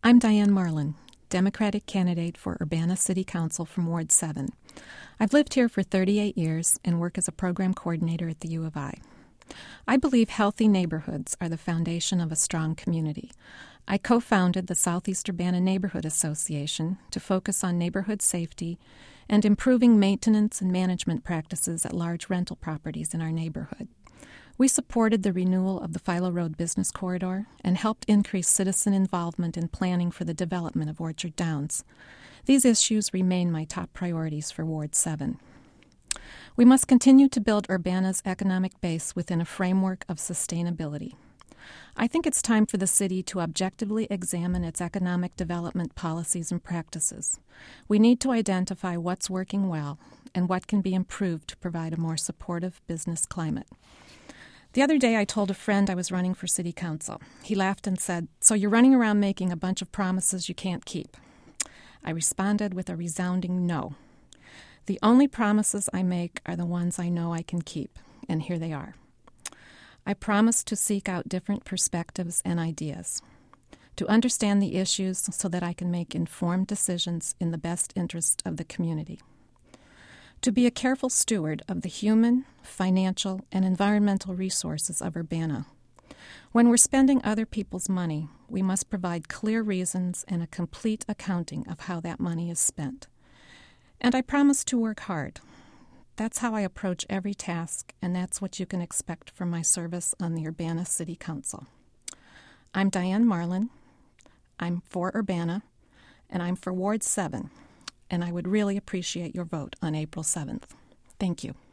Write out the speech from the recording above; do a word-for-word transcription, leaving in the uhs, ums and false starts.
I'm Diane Marlin, Democratic candidate for Urbana City Council from Ward seven. I've lived here for thirty-eight years and work as a program coordinator at the U of I. I believe healthy neighborhoods are the foundation of a strong community. I co-founded the Southeast Urbana Neighborhood Association to focus on neighborhood safety and improving maintenance and management practices at large rental properties in our neighborhood. We supported the renewal of the Philo Road Business Corridor and helped increase citizen involvement in planning for the development of Orchard Downs. These issues remain my top priorities for Ward seven. We must continue to build Urbana's economic base within a framework of sustainability. I think it's time for the city to objectively examine its economic development policies and practices. We need to identify what's working well and what can be improved to provide a more supportive business climate. The other day I told a friend I was running for city council. He laughed and said, "So you're running around making a bunch of promises you can't keep." I responded with a resounding no. The only promises I make are the ones I know I can keep, and here they are. I promise to seek out different perspectives and ideas, to understand the issues so that I can make informed decisions in the best interest of the community, to be a careful steward of the human, financial, and environmental resources of Urbana. When we're spending other people's money, we must provide clear reasons and a complete accounting of how that money is spent. And I promise to work hard. That's how I approach every task, and that's what you can expect from my service on the Urbana City Council. I'm Diane Marlin. I'm for Urbana, and I'm for Ward seven, and I would really appreciate your vote on April seventh. Thank you.